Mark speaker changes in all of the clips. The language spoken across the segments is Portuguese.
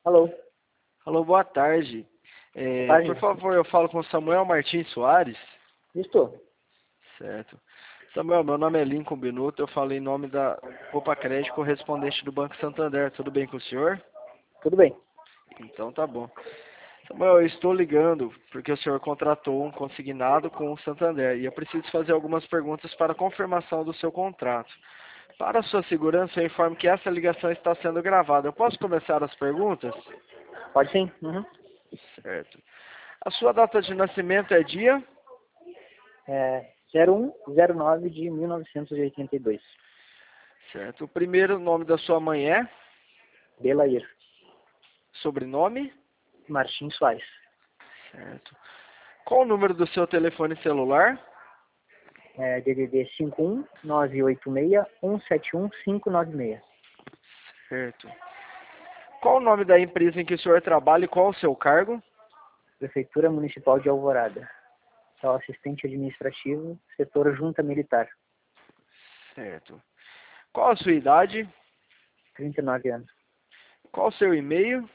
Speaker 1: Alô,
Speaker 2: Alô, boa tarde.
Speaker 1: boa tarde.
Speaker 2: Por favor, eu falo com o Samuel Martins Soares.
Speaker 1: Estou.
Speaker 2: Certo. Samuel, meu nome é Lincoln Binuto, eu falo em nome da Opa Crédito, correspondente do Banco Santander. Tudo bem com o senhor?
Speaker 1: Tudo bem.
Speaker 2: Então tá bom. Samuel, eu estou ligando porque o senhor contratou um consignado com o Santander e eu preciso fazer algumas perguntas para confirmação do seu contrato. Para a sua segurança, eu informo que essa ligação está sendo gravada. Eu posso começar as perguntas?
Speaker 1: Pode sim? Uhum.
Speaker 2: Certo. A sua data de nascimento é dia?
Speaker 1: 0109 de 1982.
Speaker 2: Certo. O primeiro nome da sua mãe é?
Speaker 1: Belair.
Speaker 2: Sobrenome?
Speaker 1: Martins Soares.
Speaker 2: Certo. Qual o número do seu telefone celular?
Speaker 1: DDD 51986171596.
Speaker 2: Certo. Qual o nome da empresa em que o senhor trabalha e qual o seu cargo?
Speaker 1: Prefeitura Municipal de Alvorada. Sou assistente administrativo, setor Junta Militar.
Speaker 2: Certo. Qual a sua idade?
Speaker 1: 39 anos.
Speaker 2: Qual o seu e-mail?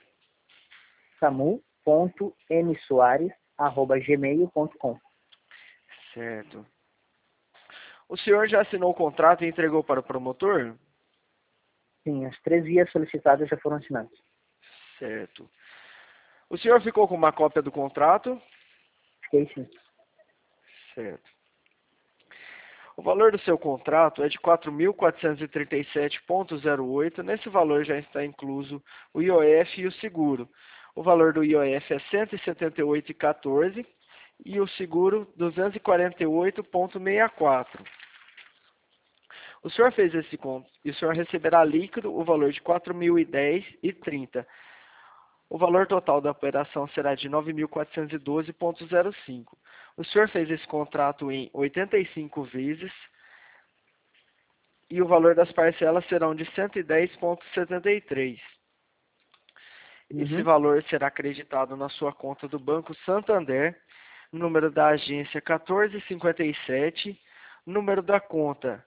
Speaker 1: samu.msoares@gmail.com.
Speaker 2: Certo. O senhor já assinou o contrato e entregou para o promotor?
Speaker 1: Sim, as 3 vias solicitadas já foram assinadas.
Speaker 2: Certo. O senhor ficou com uma cópia do contrato?
Speaker 1: Fiquei sim.
Speaker 2: Certo. O valor do seu contrato é de 4.437,08. Nesse valor já está incluso o IOF e o seguro. O valor do IOF é 178,14 e o seguro 248,64. O senhor fez esse conto e o senhor receberá líquido o valor de 4.010,30. O valor total da operação será de 9.412,05. O senhor fez esse contrato em 85 vezes e o valor das parcelas serão de 110,73. Esse
Speaker 1: Uhum.
Speaker 2: valor será acreditado na sua conta do Banco Santander, número da agência 1457, número da conta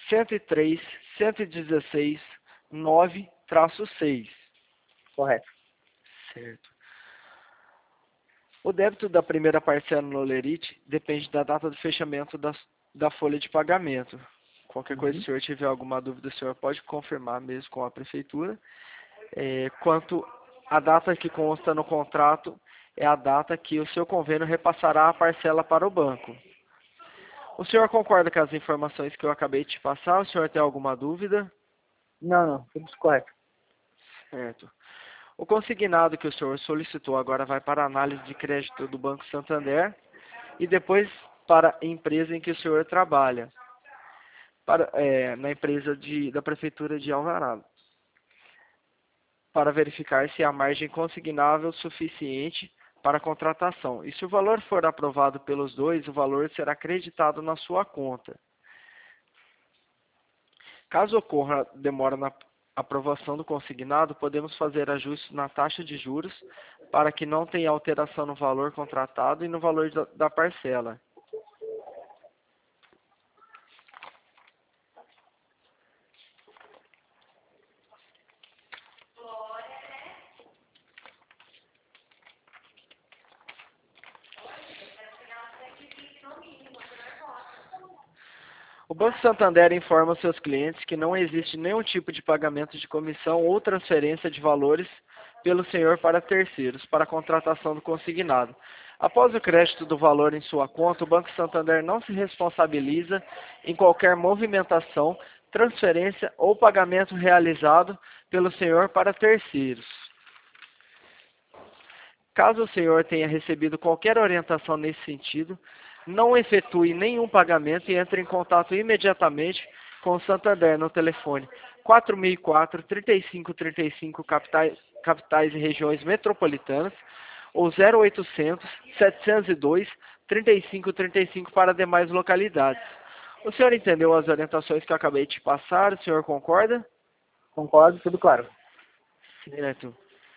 Speaker 2: 103.116.9-6.
Speaker 1: Correto.
Speaker 2: Certo. O débito da primeira parcela no Lerite depende da data do fechamento da folha de pagamento. Qualquer coisa, se o senhor tiver alguma dúvida, o senhor pode confirmar mesmo com a prefeitura. Quanto à data que consta no contrato, é a data que o seu convênio repassará a parcela para o banco. O senhor concorda com as informações que eu acabei de te passar? O senhor tem alguma dúvida?
Speaker 1: Não, tudo correto.
Speaker 2: Certo. O consignado que o senhor solicitou agora vai para a análise de crédito do Banco Santander e depois para a empresa em que o senhor trabalha, na empresa da Prefeitura de Alvorada, para verificar se há margem consignável suficiente para a contratação. E se o valor for aprovado pelos dois, o valor será acreditado na sua conta. Caso ocorra demora na aprovação do consignado, podemos fazer ajustes na taxa de juros para que não tenha alteração no valor contratado e no valor da parcela. O Banco Santander informa seus clientes que não existe nenhum tipo de pagamento de comissão ou transferência de valores pelo senhor para terceiros para a contratação do consignado. Após o crédito do valor em sua conta, o Banco Santander não se responsabiliza em qualquer movimentação, transferência ou pagamento realizado pelo senhor para terceiros. Caso o senhor tenha recebido qualquer orientação nesse sentido, não efetue nenhum pagamento e entre em contato imediatamente com o Santander no telefone 4004-3535 capitais e regiões metropolitanas ou 0800 702 3535 para demais localidades. O senhor entendeu as orientações que eu acabei de passar? O senhor concorda?
Speaker 1: Concordo, tudo claro.
Speaker 2: Certo.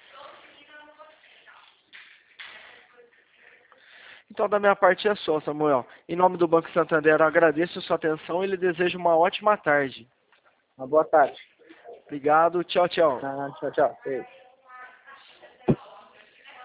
Speaker 2: Então, da minha parte é só, Samuel. Em nome do Banco Santander, eu agradeço a sua atenção e lhe desejo uma ótima tarde.
Speaker 1: Uma boa tarde.
Speaker 2: Obrigado. Tchau, tchau.
Speaker 1: Tchau, tchau. Beijo.